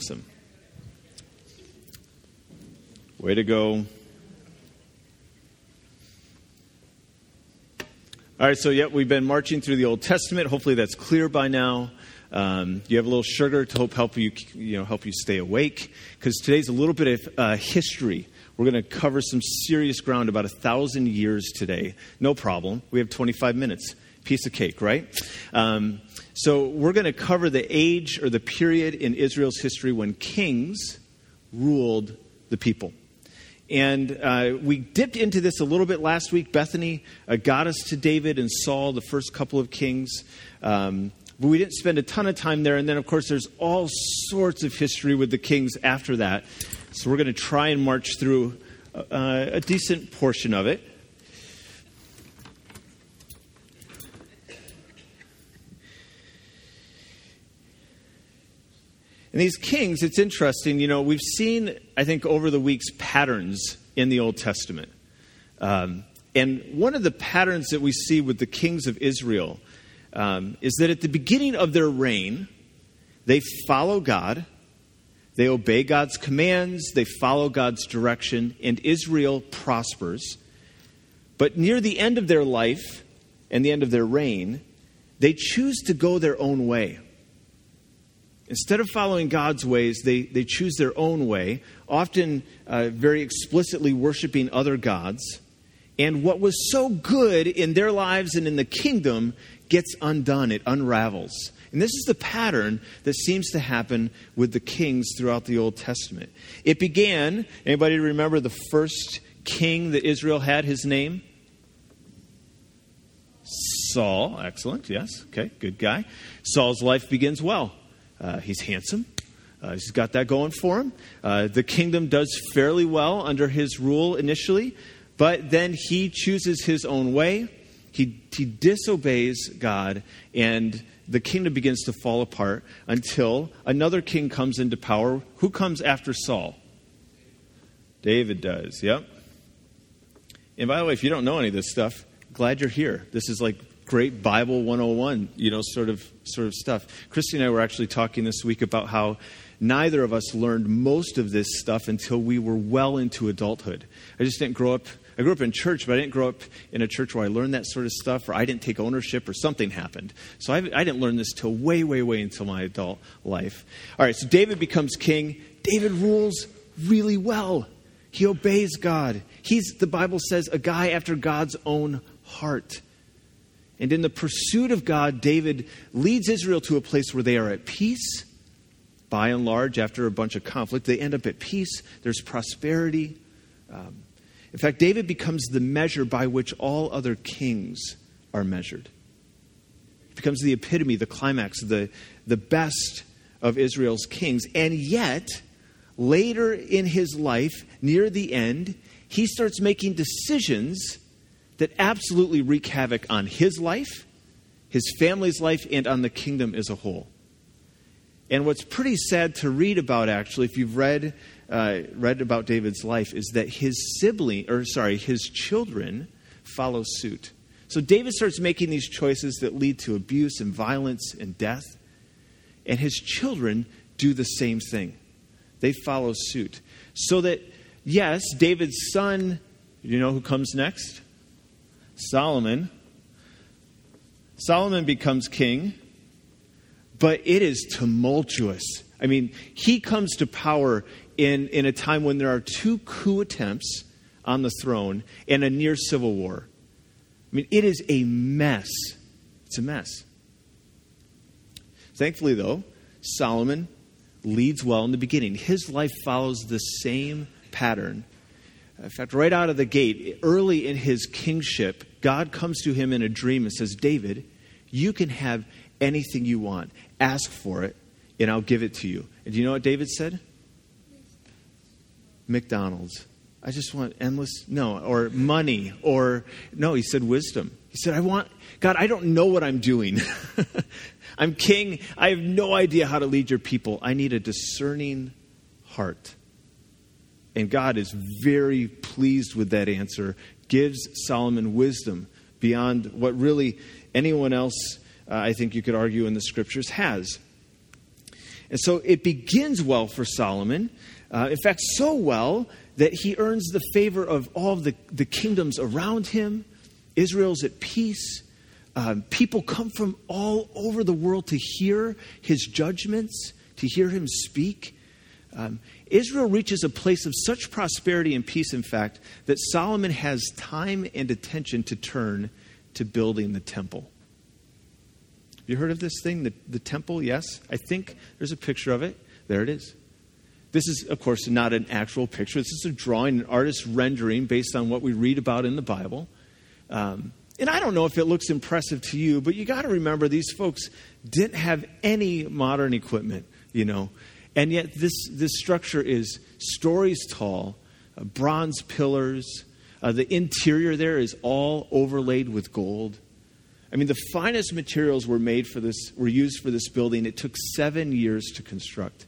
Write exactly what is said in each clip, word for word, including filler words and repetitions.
Awesome. Way to go. All right, so yeah, we've been marching through the Old Testament. Hopefully that's clear by now. Um, you have a little sugar to help, help you, you know, help you stay awake, because today's a little bit of uh, history. We're going to cover some serious ground, about a thousand years today. No problem. We have twenty-five minutes. Piece of cake, right? Um, so we're going to cover the age or the period in Israel's history when kings ruled the people. And uh, we dipped into this a little bit last week. Bethany uh, got us to David and Saul, the first couple of kings. Um, but we didn't spend a ton of time there. And then, of course, there's all sorts of history with the kings after that. So we're going to try and march through uh, a decent portion of it. And these kings, it's interesting, you know, we've seen, I think, over the weeks, patterns in the Old Testament. Um, and one of the patterns that we see with the kings of Israel um, is that at the beginning of their reign, they follow God, they obey God's commands, they follow God's direction, and Israel prospers. But near the end of their life and the end of their reign, they choose to go their own way. Instead of following God's ways, they, they choose their own way, often uh, very explicitly worshiping other gods. And what was so good in their lives and in the kingdom gets undone. It unravels. And this is the pattern that seems to happen with the kings throughout the Old Testament. It began, anybody remember the first king that Israel had, his name? Saul. Excellent. Yes. Okay. Good guy. Saul's life begins well. Uh, he's handsome. Uh, he's got that going for him. Uh, the kingdom does fairly well under his rule initially, but then he chooses his own way. He, he disobeys God, and the kingdom begins to fall apart until another king comes into power. Who comes after Saul? David does, yep. And by the way, if you don't know any of this stuff, glad you're here. This is like great Bible one oh one, you know, sort of sort of stuff. Christy and I were actually talking this week about how neither of us learned most of this stuff until we were well into adulthood. I just didn't grow up, I grew up in church, but I didn't grow up in a church where I learned that sort of stuff, or I didn't take ownership, or something happened. So I, I didn't learn this till way, way, way until my adult life. All right, so David becomes king. David rules really well. He obeys God. He's, the Bible says, a guy after God's own heart. And in the pursuit of God, David leads Israel to a place where they are at peace. By and large, after a bunch of conflict, they end up at peace. There's prosperity. Um, in fact, David becomes the measure by which all other kings are measured. He becomes the epitome, the climax, the, the best of Israel's kings. And yet, later in his life, near the end, he starts making decisions that absolutely wreak havoc on his life, his family's life, and on the kingdom as a whole. And what's pretty sad to read about, actually, if you've read uh, read about David's life, is that his sibling, or sorry, his children follow suit. So David starts making these choices that lead to abuse and violence and death, and his children do the same thing. They follow suit. So that, yes, David's son, you know who comes next? Solomon. Solomon becomes king, but it is tumultuous. I mean, he comes to power in, in a time when there are two coup attempts on the throne and a near civil war. I mean, it is a mess. It's a mess. Thankfully, though, Solomon leads well in the beginning. His life follows the same pattern. In fact, right out of the gate, early in his kingship, God comes to him in a dream and says, David, you can have anything you want. Ask for it, and I'll give it to you. And do you know what David said? McDonald's. I just want endless, no, or money, or, no, he said wisdom. He said, I want, God, I don't know what I'm doing. I'm king. I have no idea how to lead your people. I need a discerning heart. And God is very pleased with that answer, gives Solomon wisdom beyond what really anyone else, uh, I think you could argue in the scriptures, has. And so it begins well for Solomon. Uh, in fact, so well that he earns the favor of all of the, the kingdoms around him. Israel's at peace. Um, people come from all over the world to hear his judgments, to hear him speak. Um, Israel reaches a place of such prosperity and peace, in fact, that Solomon has time and attention to turn to building the temple. Have you heard of this thing, the, the temple? Yes? I think there's a picture of it. There it is. This is, of course, not an actual picture. This is a drawing, an artist's rendering based on what we read about in the Bible. Um, and I don't know if it looks impressive to you, but you got to remember these folks didn't have any modern equipment, you know. And yet this, this structure is stories tall, uh, bronze pillars. Uh, the interior there is all overlaid with gold. I mean, the finest materials were made for this, were used for this building. It took seven years to construct.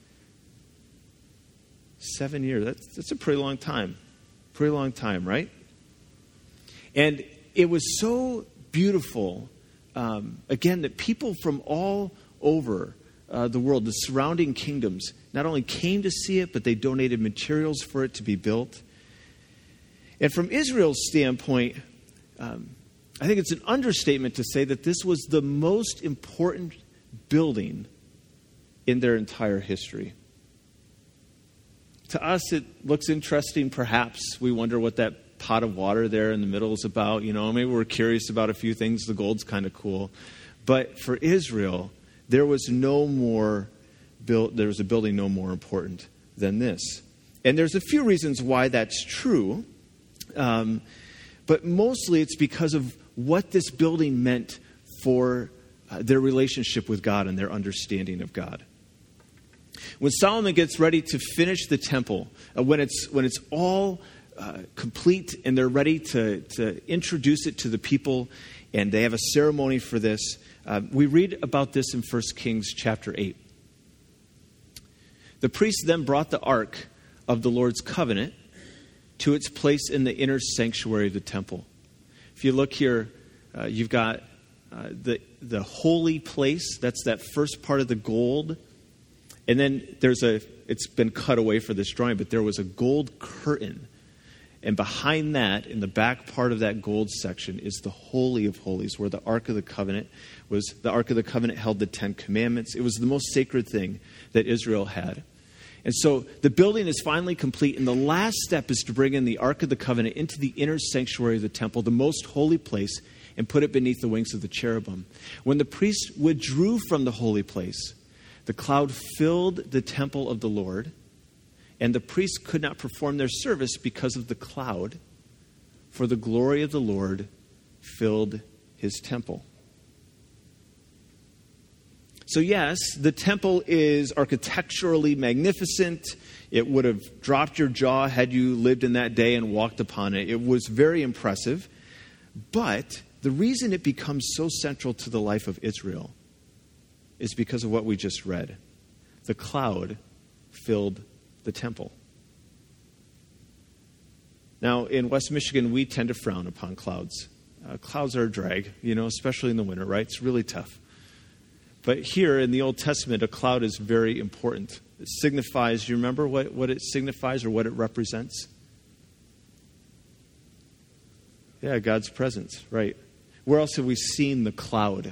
Seven years. That's, that's a pretty long time. Pretty long time, right? And it was so beautiful, um, again, that people from all over uh, the world, the surrounding kingdoms, not only came to see it, but they donated materials for it to be built. And from Israel's standpoint, um, I think it's an understatement to say that this was the most important building in their entire history. To us, it looks interesting, perhaps. We wonder what that pot of water there in the middle is about. You know, maybe we're curious about a few things. The gold's kind of cool. But for Israel, there was no more built, there was a building no more important than this. And there's a few reasons why that's true. Um, but mostly it's because of what this building meant for uh, their relationship with God and their understanding of God. When Solomon gets ready to finish the temple, uh, when it's when it's all uh, complete and they're ready to, to introduce it to the people, and they have a ceremony for this, uh, we read about this in First Kings chapter eight. The priests then brought the ark of the Lord's covenant to its place in the inner sanctuary of the temple. If you look here, uh, you've got uh, the the holy place. That's that first part of the gold. And then there's a, it's been cut away for this drawing, but there was a gold curtain. And behind that, in the back part of that gold section, is the Holy of Holies, where the Ark of the Covenant was. The Ark of the Covenant held the Ten Commandments. It was the most sacred thing that Israel had. And so the building is finally complete, and the last step is to bring in the Ark of the Covenant into the inner sanctuary of the temple, the most holy place, and put it beneath the wings of the cherubim. When the priests withdrew from the holy place, the cloud filled the temple of the Lord, and the priests could not perform their service because of the cloud, for the glory of the Lord filled his temple. So yes, the temple is architecturally magnificent. It would have dropped your jaw had you lived in that day and walked upon it. It was very impressive. But the reason it becomes so central to the life of Israel is because of what we just read. The cloud filled the temple. Now, in West Michigan, we tend to frown upon clouds. Uh, clouds are a drag, you know, especially in the winter, right? It's really tough. But here in the Old Testament, a cloud is very important. It signifies, you remember what, what it signifies or what it represents? Yeah, God's presence, right. Where else have we seen the cloud?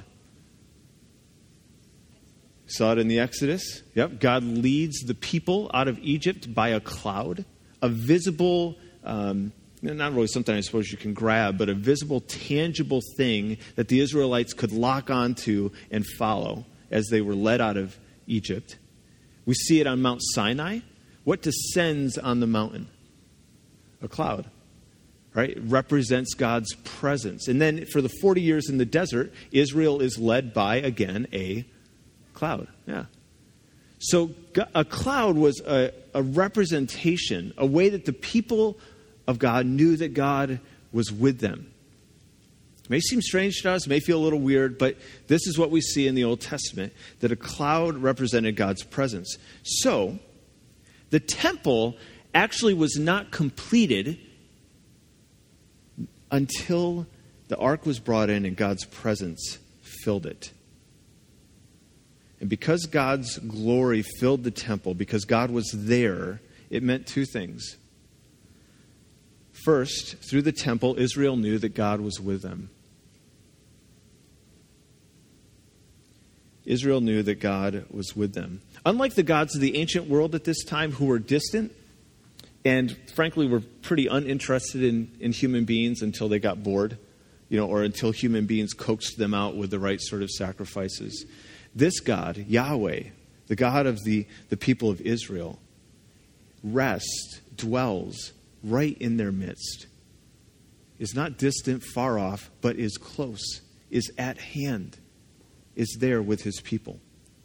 Saw it in the Exodus. Yep, God leads the people out of Egypt by a cloud, a visible, um, not really something I suppose you can grab, but a visible, tangible thing that the Israelites could lock onto and follow as they were led out of Egypt. We see it on Mount Sinai. What descends on the mountain? A cloud, right? It represents God's presence. And then for the forty years in the desert, Israel is led by, again, a cloud, yeah. So a cloud was a, a representation, a way that the people of God knew that God was with them. It may seem strange to us, may feel a little weird, but this is what we see in the Old Testament, that a cloud represented God's presence. So the temple actually was not completed until the ark was brought in and God's presence filled it. And because God's glory filled the temple, because God was there, it meant two things. First, through the temple, Israel knew that God was with them. Israel knew that God was with them. Unlike the gods of the ancient world at this time who were distant and frankly were pretty uninterested in, in human beings until they got bored, you know, or until human beings coaxed them out with the right sort of sacrifices. This God, Yahweh, the God of the, the people of Israel, rests, dwells right in their midst, is not distant, far off, but is close, is at hand, is there with his people.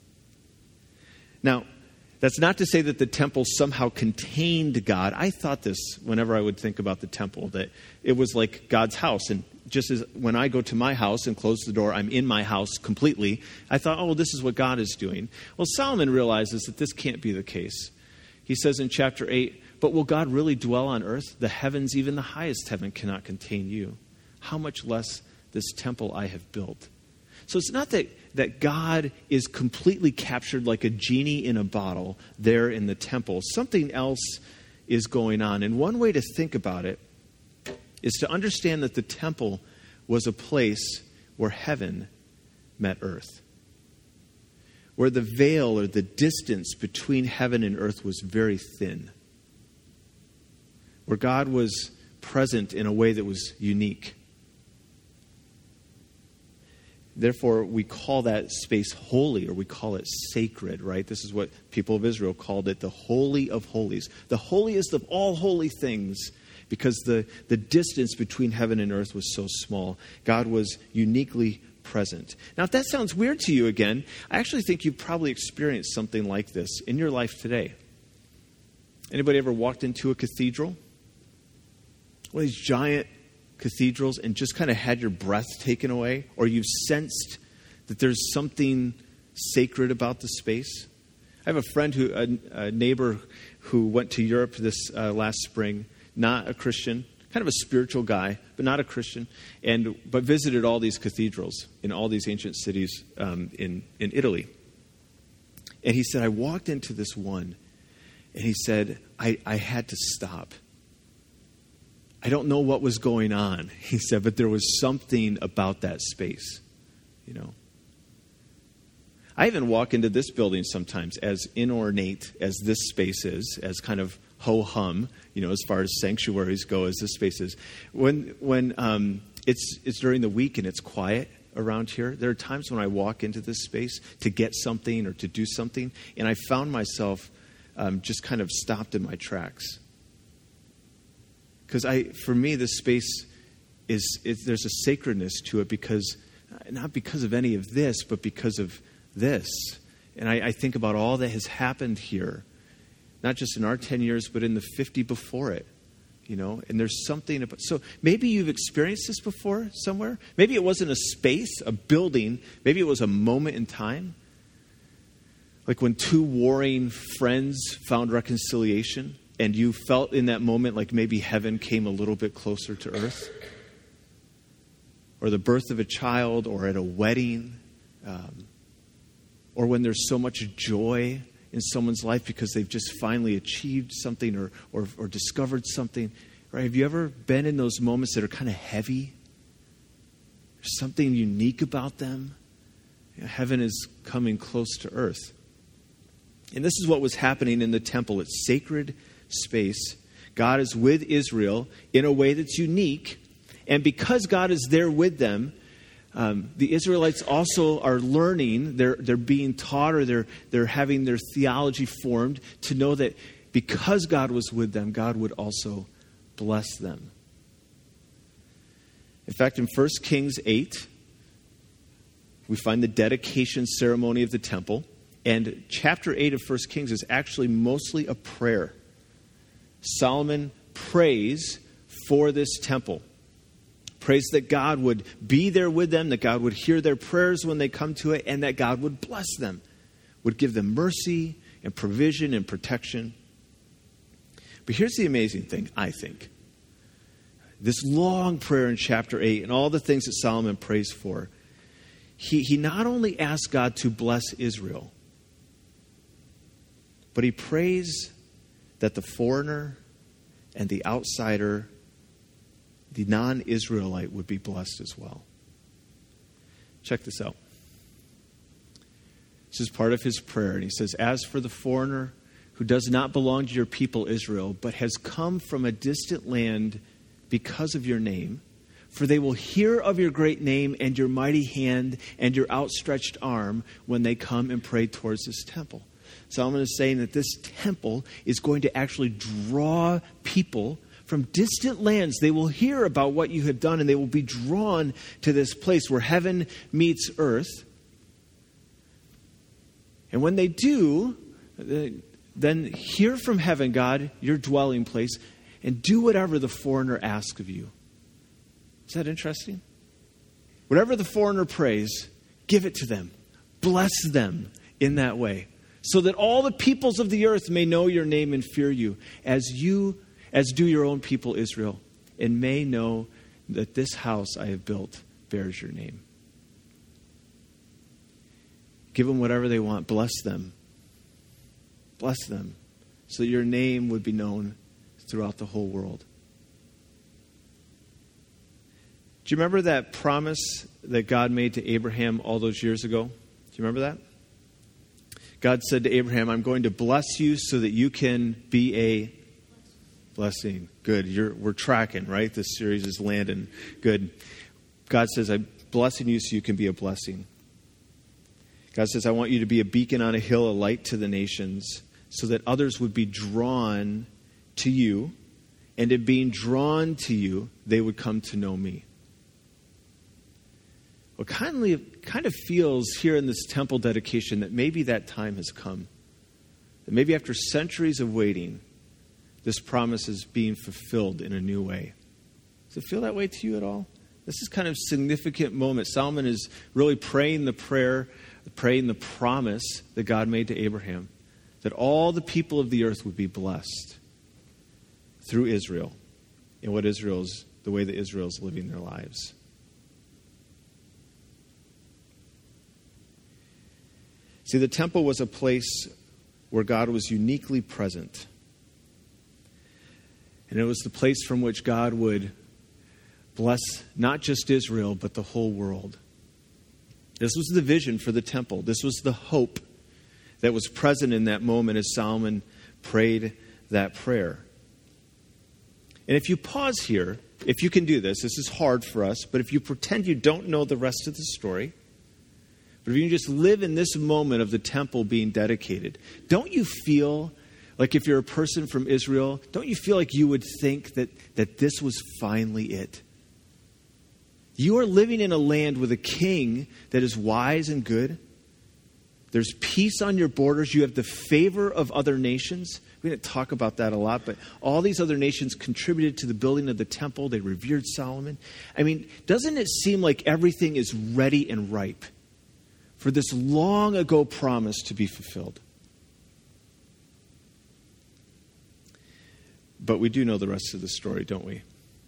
Now, that's not to say that the temple somehow contained God. I thought this whenever I would think about the temple, that it was like God's house. And just as when I go to my house and close the door, I'm in my house completely. I thought, oh, this is what God is doing. Well, Solomon realizes that this can't be the case. He says in chapter eight, but will God really dwell on earth? The heavens, even the highest heaven, cannot contain you. How much less this temple I have built? So it's not that, that God is completely captured like a genie in a bottle there in the temple. Something else is going on. And one way to think about it is to understand that the temple was a place where heaven met earth, where the veil or the distance between heaven and earth was very thin, where God was present in a way that was unique. Therefore, we call that space holy, or we call it sacred, right? This is what people of Israel called it, the Holy of Holies. The holiest of all holy things, because the, the distance between heaven and earth was so small. God was uniquely present. Now, if that sounds weird to you again, I actually think you've probably experienced something like this in your life today. Anybody ever walked into a cathedral? One of these giant cathedrals and just kind of had your breath taken away, or you've sensed that there's something sacred about the space. I have a friend, who, a, a neighbor who went to Europe this uh, last spring, not a Christian, kind of a spiritual guy, but not a Christian, and but visited all these cathedrals in all these ancient cities um, in, in Italy. And he said, I walked into this one, and he said, I, I had to stop. I don't know what was going on, he said, but there was something about that space, you know. I even walk into this building sometimes, as inornate as this space is, as kind of ho-hum, you know, as far as sanctuaries go, as this space is. When when um, it's it's during the week and it's quiet around here, there are times when I walk into this space to get something or to do something, and I found myself um, just kind of stopped in my tracks. Because I, for me, this space is, is, there's a sacredness to it because, not because of any of this, but because of this. And I, I think about all that has happened here, not just in our ten years, but in the fifty before it, you know. And there's something about, so maybe you've experienced this before somewhere. Maybe it wasn't a space, a building. Maybe it was a moment in time. Like when two warring friends found reconciliation. And you felt in that moment like maybe heaven came a little bit closer to earth. Or the birth of a child, or at a wedding. Um, or when there's so much joy in someone's life because they've just finally achieved something or, or, or discovered something. Right? Have you ever been in those moments that are kind of heavy? There's something unique about them. You know, heaven is coming close to earth. And this is what was happening in the temple. It's sacred space. God is with Israel in a way that's unique. And because God is there with them, um, the Israelites also are learning, they're, they're being taught, or they're, they're having their theology formed to know that because God was with them, God would also bless them. In fact, in First Kings eight, we find the dedication ceremony of the temple. And chapter eight of First Kings is actually mostly a prayer. Solomon prays for this temple. Prays that God would be there with them, that God would hear their prayers when they come to it, and that God would bless them, would give them mercy and provision and protection. But here's the amazing thing, I think. This long prayer in chapter eight and all the things that Solomon prays for, he, he not only asks God to bless Israel, but he prays that the foreigner and the outsider, the non-Israelite, would be blessed as well. Check this out. This is part of his prayer. And he says, as for the foreigner who does not belong to your people Israel, but has come from a distant land because of your name, for they will hear of your great name and your mighty hand and your outstretched arm when they come and pray towards this temple. Solomon is saying that this temple is going to actually draw people from distant lands. They will hear about what you have done, and they will be drawn to this place where heaven meets earth. And when they do, then hear from heaven, God, your dwelling place, and do whatever the foreigner asks of you. Is that interesting? Whatever the foreigner prays, give it to them. Bless them in that way, so that all the peoples of the earth may know your name and fear you, as you, as do your own people Israel, and may know that this house I have built bears your name. Give them whatever they want. Bless them. Bless them, so that your name would be known throughout the whole world. Do you remember that promise that God made to Abraham all those years ago? Do you remember that? God said to Abraham, I'm going to bless you so that you can be a blessing. Good. You're, we're tracking, right? This series is landing. Good. God says, I'm blessing you so you can be a blessing. God says, I want you to be a beacon on a hill, a light to the nations, so that others would be drawn to you. And in being drawn to you, they would come to know me. Well, kind of, kind of feels here in this temple dedication that maybe that time has come. That maybe after centuries of waiting, this promise is being fulfilled in a new way. Does it feel that way to you at all? This is kind of a significant moment. Solomon is really praying the prayer, praying the promise that God made to Abraham, that all the people of the earth would be blessed through Israel, and what Israel's, the way that Israel is living their lives. See, the temple was a place where God was uniquely present. And it was the place from which God would bless not just Israel, but the whole world. This was the vision for the temple. This was the hope that was present in that moment as Solomon prayed that prayer. And if you pause here, if you can do this, this is hard for us, but if you pretend you don't know the rest of the story, but if you can just live in this moment of the temple being dedicated, don't you feel like, if you're a person from Israel, don't you feel like you would think that, that this was finally it? You are living in a land with a king that is wise and good. There's peace on your borders. You have the favor of other nations. We didn't talk about that a lot, but all these other nations contributed to the building of the temple. They revered Solomon. I mean, doesn't it seem like everything is ready and ripe for this long ago promise to be fulfilled? But we do know the rest of the story, don't we?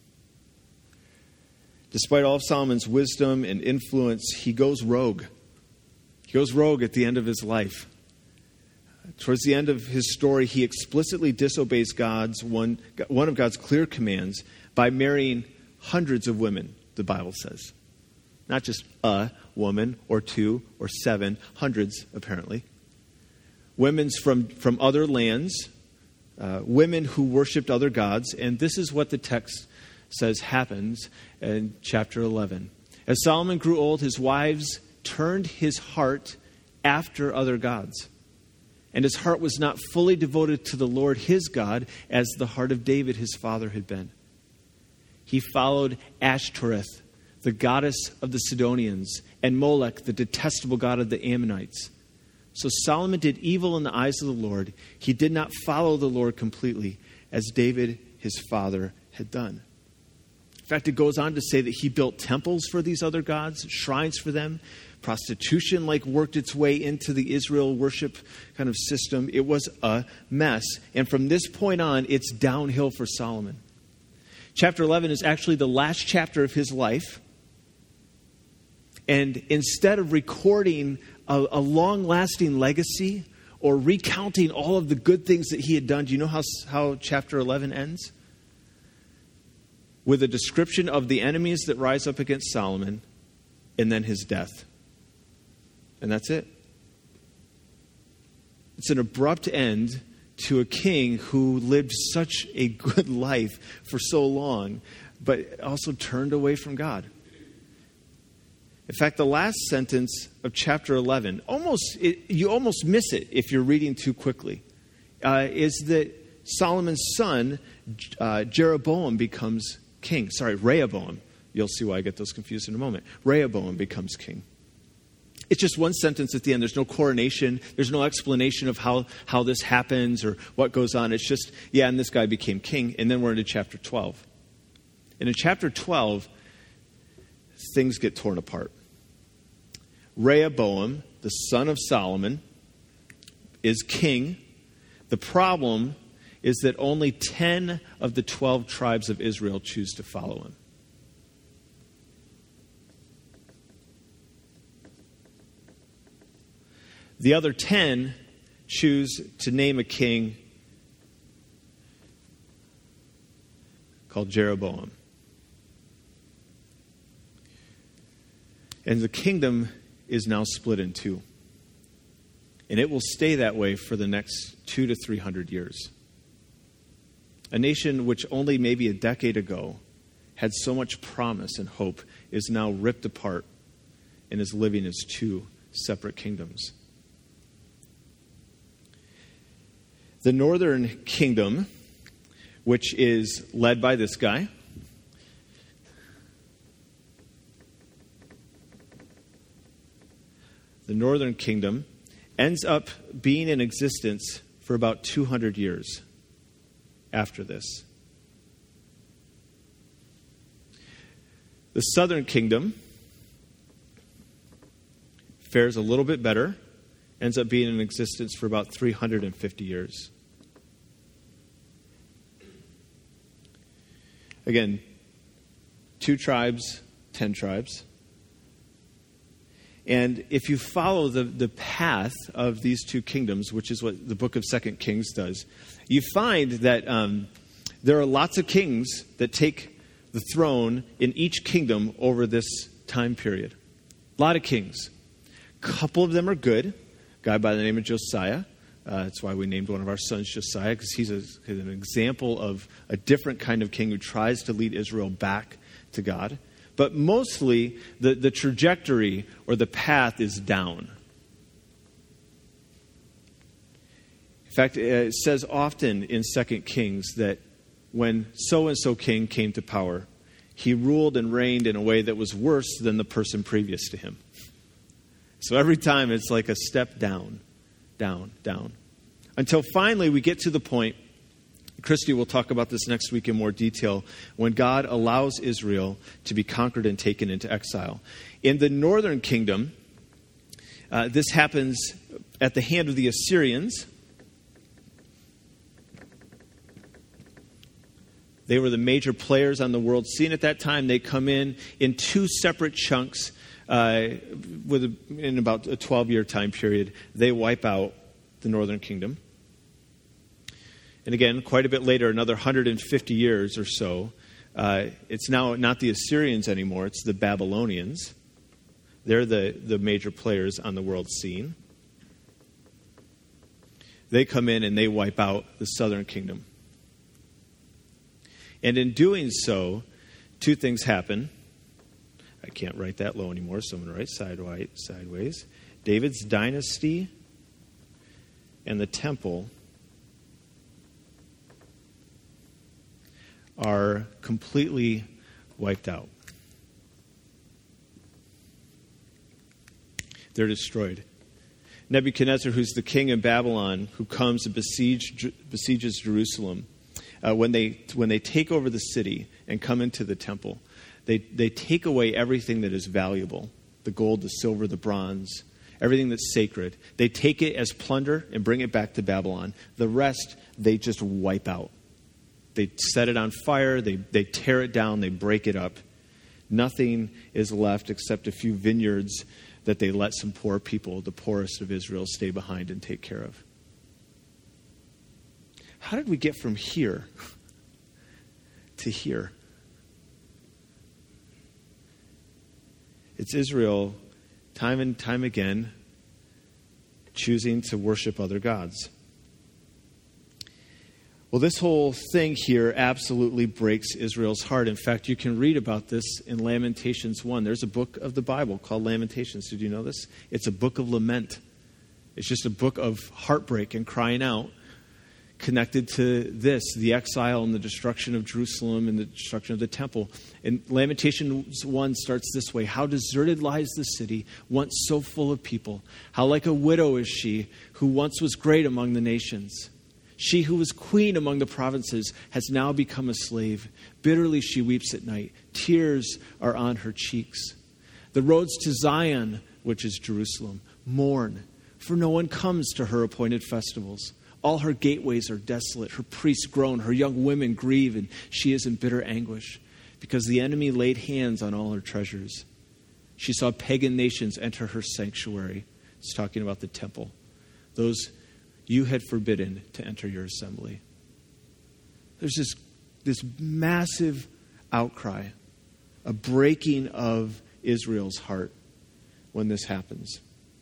Despite all of Solomon's wisdom and influence, he goes rogue. He goes rogue at the end of his life. Towards the end of his story, he explicitly disobeys God's one, one of God's clear commands by marrying hundreds of women, the Bible says. Not just a woman or two or seven, hundreds apparently. Women's from, from other lands, uh, women who worshipped other gods, and this is what the text says happens in chapter eleven. As Solomon grew old, his wives turned his heart after other gods. And his heart was not fully devoted to the Lord his God as the heart of David his father had been. He followed Ashtoreth, the goddess of the Sidonians, and Molech, the detestable god of the Ammonites. So Solomon did evil in the eyes of the Lord. He did not follow the Lord completely, as David his father had done. In fact, it goes on to say that he built temples for these other gods, shrines for them. Prostitution like worked its way into the Israel worship kind of system. It was a mess. And from this point on, it's downhill for Solomon. Chapter eleven is actually the last chapter of his life. And instead of recording a, a long-lasting legacy or recounting all of the good things that he had done, do you know how, how chapter eleven ends? With a description of the enemies that rise up against Solomon and then his death. And that's it. It's an abrupt end to a king who lived such a good life for so long, but also turned away from God. In fact, the last sentence of chapter eleven, almost it, you almost miss it if you're reading too quickly, uh, is that Solomon's son, uh, Jeroboam, becomes king. Sorry, Rehoboam. You'll see why I get those confused in a moment. Rehoboam becomes king. It's just one sentence at the end. There's no coronation. There's no explanation of how, how this happens or what goes on. It's just, yeah, and this guy became king. And then we're into chapter twelve. And in chapter twelve, things get torn apart. Rehoboam, the son of Solomon, is king. The problem is that only ten of the twelve tribes of Israel choose to follow him. The other ten choose to name a king called Jeroboam. And the kingdom is now split in two. And it will stay that way for the next two to three hundred years. A nation which only maybe a decade ago had so much promise and hope is now ripped apart and is living as two separate kingdoms. The northern kingdom, which is led by this guy, the northern kingdom ends up being in existence for about two hundred years after this. The southern kingdom fares a little bit better, ends up being in existence for about three hundred fifty years. Again, two tribes, ten tribes. And if you follow the, the path of these two kingdoms, which is what the book of Second Kings does, you find that um, there are lots of kings that take the throne in each kingdom over this time period. A lot of kings. A couple of them are good. A guy by the name of Josiah. Uh, that's why we named one of our sons Josiah, because he's, a, he's an example of a different kind of king who tries to lead Israel back to God. But mostly, the, the trajectory or the path is down. In fact, it says often in Second Kings that when so-and-so king came to power, he ruled and reigned in a way that was worse than the person previous to him. So every time it's like a step down, down, down. Until finally we get to the point, Christy will talk about this next week in more detail, when God allows Israel to be conquered and taken into exile. In the northern kingdom, uh, this happens at the hand of the Assyrians. They were the major players on the world scene at that time. They come in in two separate chunks uh, with a, in about a twelve-year time period. They wipe out the northern kingdom. And again, quite a bit later, another one hundred fifty years or so, uh, it's now not the Assyrians anymore, it's the Babylonians. They're the, the major players on the world scene. They come in and they wipe out the southern kingdom. And in doing so, two things happen. I can't write that low anymore, so I'm going to write sideways. sideways. David's dynasty and the temple are completely wiped out. They're destroyed. Nebuchadnezzar, who's the king of Babylon, who comes and besiege, besieges Jerusalem, uh, when they when they take over the city and come into the temple, they, they take away everything that is valuable, the gold, the silver, the bronze, everything that's sacred. They take it as plunder and bring it back to Babylon. The rest, they just wipe out. They set it on fire, they, they tear it down, they break it up. Nothing is left except a few vineyards that they let some poor people, the poorest of Israel, stay behind and take care of. How did we get from here to here? It's Israel, time and time again, choosing to worship other gods. Well, this whole thing here absolutely breaks Israel's heart. In fact, you can read about this in Lamentations one. There's a book of the Bible called Lamentations. Did you know this? It's a book of lament. It's just a book of heartbreak and crying out connected to this, the exile and the destruction of Jerusalem and the destruction of the temple. And Lamentations one starts this way. How deserted lies the city, once so full of people. How like a widow is she, who once was great among the nations. She who was queen among the provinces has now become a slave. Bitterly she weeps at night. Tears are on her cheeks. The roads to Zion, which is Jerusalem, mourn, for no one comes to her appointed festivals. All her gateways are desolate. Her priests groan. Her young women grieve, and she is in bitter anguish, because the enemy laid hands on all her treasures. She saw pagan nations enter her sanctuary. It's talking about the temple. Those you had forbidden to enter your assembly. There's this, this massive outcry, a breaking of Israel's heart when this happens.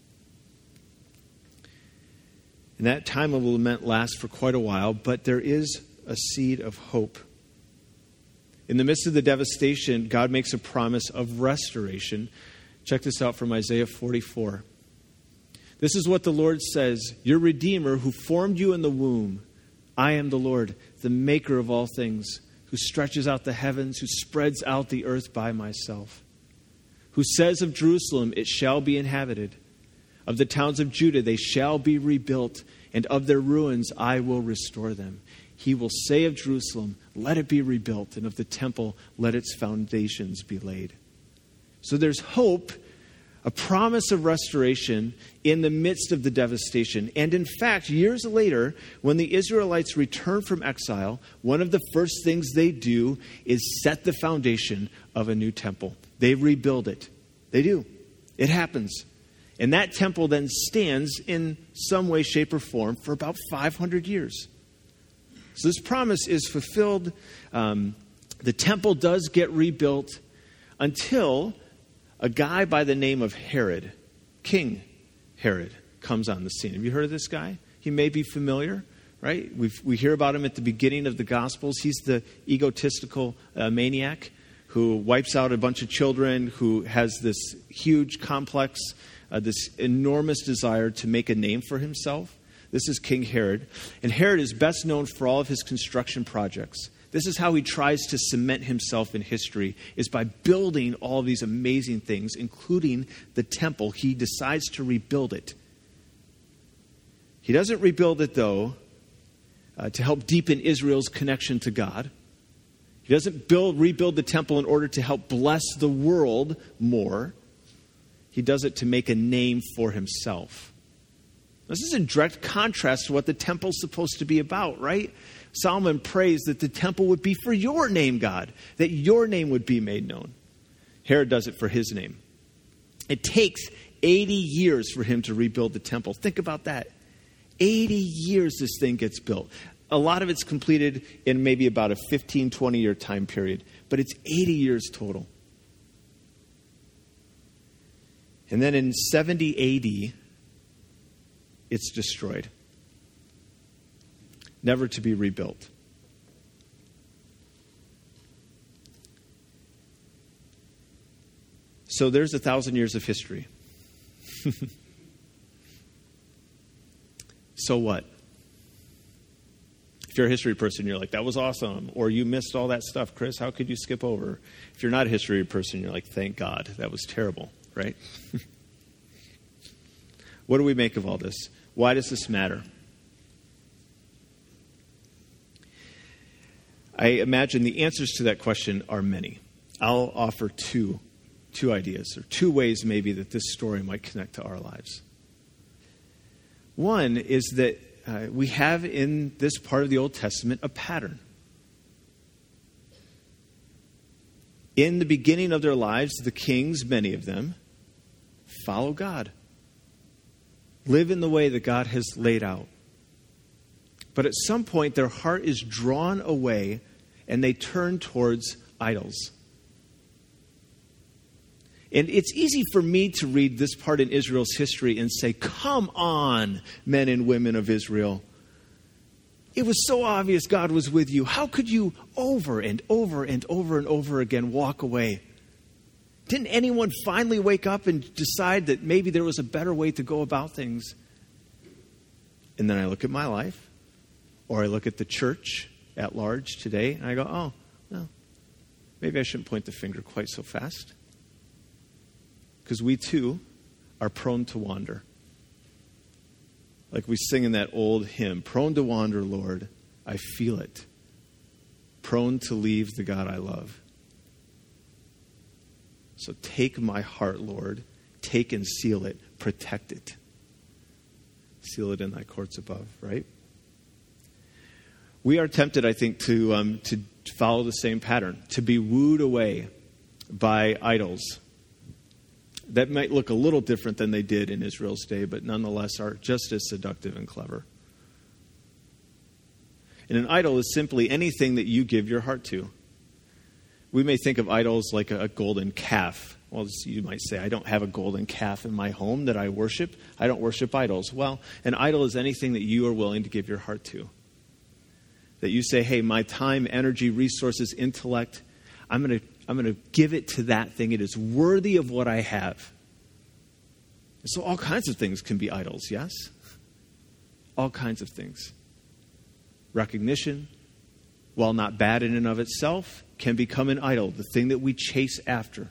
And that time of lament lasts for quite a while, but there is a seed of hope. In the midst of the devastation, God makes a promise of restoration. Check this out from Isaiah forty-four. This is what the Lord says, your Redeemer who formed you in the womb. I am the Lord, the maker of all things, who stretches out the heavens, who spreads out the earth by myself, who says of Jerusalem, it shall be inhabited. Of the towns of Judah, they shall be rebuilt, and of their ruins I will restore them. He will say of Jerusalem, let it be rebuilt, and of the temple, let its foundations be laid. So there's hope, a promise of restoration in the midst of the devastation. And in fact, years later, when the Israelites return from exile, one of the first things they do is set the foundation of a new temple. They rebuild it. They do. It happens. And that temple then stands in some way, shape, or form for about five hundred years. So this promise is fulfilled. Um, the temple does get rebuilt until a guy by the name of Herod, King Herod, comes on the scene. Have you heard of this guy? He may be familiar, right? We we hear about him at the beginning of the Gospels. He's the egotistical uh, maniac who wipes out a bunch of children, who has this huge complex, uh, this enormous desire to make a name for himself. This is King Herod. And Herod is best known for all of his construction projects. This is how he tries to cement himself in history, is by building all of these amazing things, including the temple. He decides to rebuild it. He doesn't rebuild it, though, uh, to help deepen Israel's connection to God. He doesn't build, rebuild the temple in order to help bless the world more. He does it to make a name for himself. This is in direct contrast to what the temple's supposed to be about, right? Solomon prays that the temple would be for your name, God, that your name would be made known. Herod does it for his name. It takes eighty years for him to rebuild the temple. Think about that. eighty years this thing gets built. A lot of it's completed in maybe about a fifteen, twenty year time period, but it's eighty years total. And then in seventy A D, it's destroyed, never to be rebuilt. So there's a thousand years of history. So what? If you're a history person, you're like, that was awesome. Or you missed all that stuff, Chris. How could you skip over? If you're not a history person, you're like, thank God. That was terrible, right? What do we make of all this? Why does this matter? I imagine the answers to that question are many. I'll offer two, two ideas, or two ways maybe that this story might connect to our lives. One is that uh, we have in this part of the Old Testament a pattern. In the beginning of their lives, the kings, many of them, follow God. Live in the way that God has laid out. But at some point, their heart is drawn away and they turn towards idols. And it's easy for me to read this part in Israel's history and say, come on, men and women of Israel. It was so obvious God was with you. How could you over and over and over and over again walk away? Didn't anyone finally wake up and decide that maybe there was a better way to go about things? And then I look at my life, or I look at the church at large today, and I go, oh, no, maybe I shouldn't point the finger quite so fast. Because we too are prone to wander. Like we sing in that old hymn, prone to wander, Lord, I feel it. Prone to leave the God I love. So take my heart, Lord. Take and seal it. Protect it. Seal it in thy courts above, right? We are tempted, I think, to um, to follow the same pattern, to be wooed away by idols. That might look a little different than they did in Israel's day, but nonetheless are just as seductive and clever. And an idol is simply anything that you give your heart to. We may think of idols like a golden calf. Well, you might say, I don't have a golden calf in my home that I worship. I don't worship idols. Well, an idol is anything that you are willing to give your heart to. That you say, hey, my time, energy, resources, intellect, I'm going to I'm going to give it to that thing. It is worthy of what I have. So all kinds of things can be idols, yes? All kinds of things. Recognition, while not bad in and of itself, can become an idol, the thing that we chase after.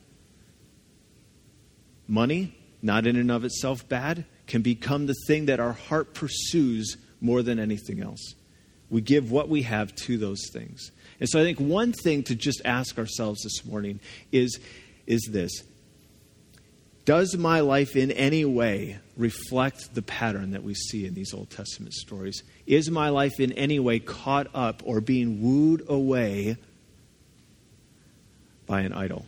Money, not in and of itself bad, can become the thing that our heart pursues more than anything else. We give what we have to those things. And so I think one thing to just ask ourselves this morning is, is this. Does my life in any way reflect the pattern that we see in these Old Testament stories? Is my life in any way caught up or being wooed away by an idol?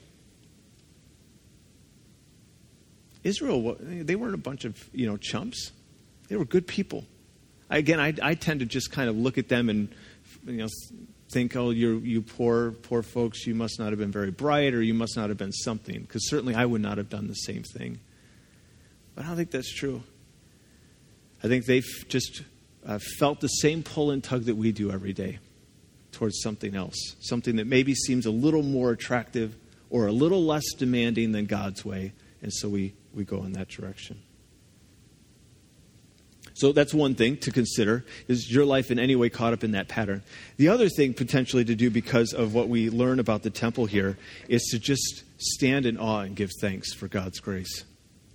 Israel, they weren't a bunch of, you know, chumps. They were good people. Again, I, I tend to just kind of look at them and, you know, think, oh, you you poor, poor folks, you must not have been very bright, or you must not have been something. Because certainly I would not have done the same thing. But I don't think that's true. I think they've just uh, felt the same pull and tug that we do every day towards something else. Something that maybe seems a little more attractive or a little less demanding than God's way. And so we, we go in that direction. So that's one thing to consider. Is your life in any way caught up in that pattern? The other thing potentially to do because of what we learn about the temple here is to just stand in awe and give thanks for God's grace.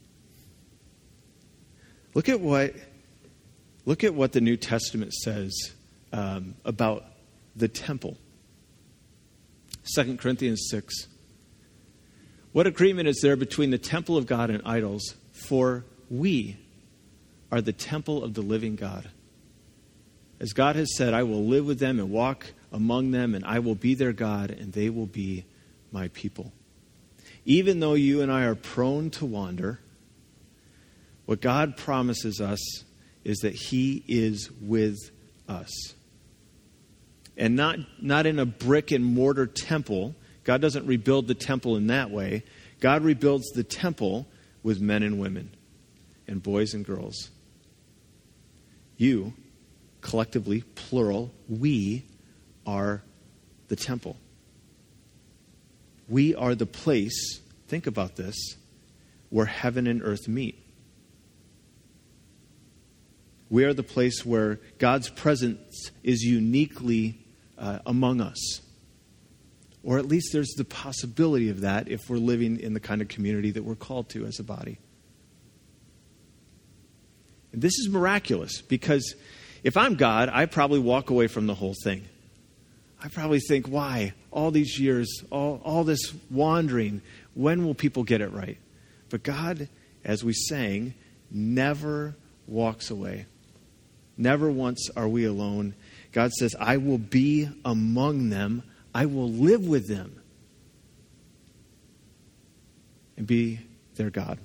Look at what, look at what the New Testament says um, about the temple. Second Corinthians six. What agreement is there between the temple of God and idols? For we are the temple of the living God. As God has said, I will live with them and walk among them, and I will be their God, and they will be my people. Even though you and I are prone to wander, what God promises us is that he is with us. And not, not in a brick and mortar temple. God doesn't rebuild the temple in that way. God rebuilds the temple with men and women and boys and girls. You, collectively, plural, we are the temple. We are the place, think about this, where heaven and earth meet. We are the place where God's presence is uniquely uh, among us. Or at least there's the possibility of that if we're living in the kind of community that we're called to as a body. And this is miraculous because if I'm God, I probably walk away from the whole thing. I probably think, why? All these years, all, all this wandering, when will people get it right? But God, as we sang, never walks away. Never once are we alone. God says, I will be among them. I will live with them. and be their God.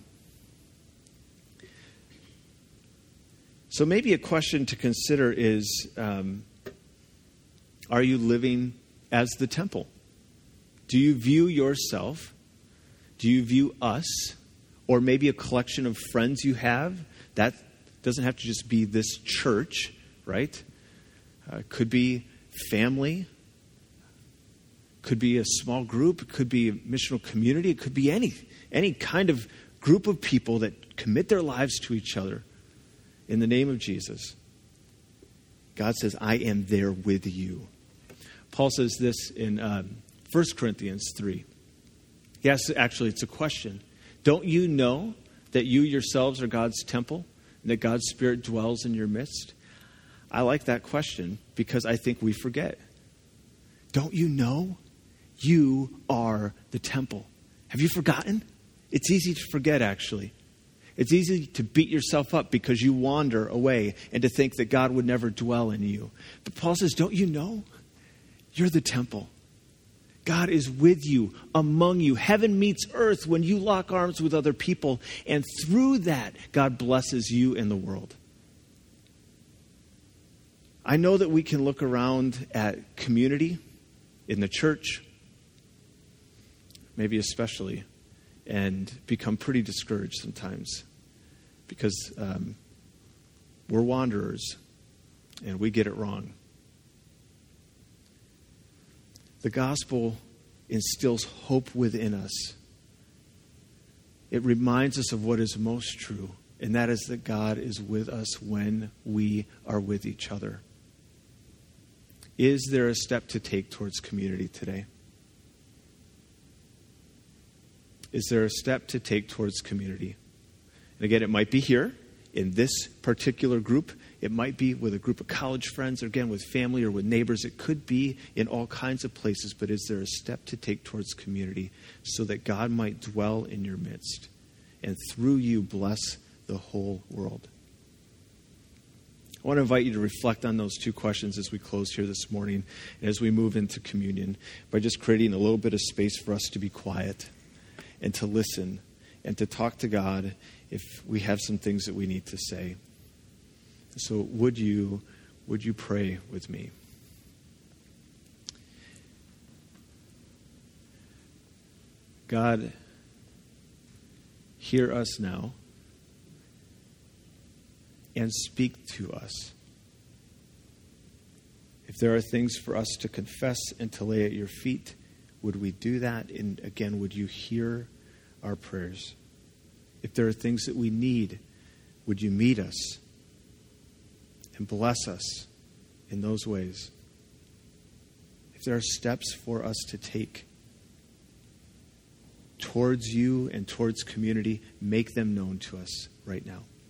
So maybe a question to consider is, um, are you living as the temple? Do you view yourself, do you view us, or maybe a collection of friends you have? That doesn't have to just be this church, right? Uh, it could be family, could be a small group, it could be a missional community, it could be any, any kind of group of people that commit their lives to each other in the name of Jesus. God says, I am there with you. Paul says this in um, First Corinthians three. Yes, actually, it's a question. Don't you know that you yourselves are God's temple and that God's Spirit dwells in your midst? I like that question because I think we forget. Don't you know you are the temple? Have you forgotten? It's easy to forget, actually. It's easy to beat yourself up because you wander away and to think that God would never dwell in you. But Paul says, don't you know? You're the temple. God is with you, among you. Heaven meets earth when you lock arms with other people. And through that, God blesses you and the world. I know that we can look around at community in the church, maybe especially, and become pretty discouraged sometimes because um, we're wanderers and we get it wrong. The gospel instills hope within us. It reminds us of what is most true, and that is that God is with us when we are with each other. Is there a step to take towards community today? Is there a step to take towards community? And again, it might be here in this particular group. It might be with a group of college friends, or again, with family or with neighbors. It could be in all kinds of places. But is there a step to take towards community so that God might dwell in your midst and through you bless the whole world? I want to invite you to reflect on those two questions as we close here this morning and as we move into communion by just creating a little bit of space for us to be quiet and to listen and to talk to God if we have some things that we need to say. So would you, would you pray with me? God, hear us now and speak to us. If there are things for us to confess and to lay at your feet, would we do that? And again, would you hear our prayers? If there are things that we need, would you meet us and bless us in those ways? If there are steps for us to take towards you and towards community, make them known to us right now.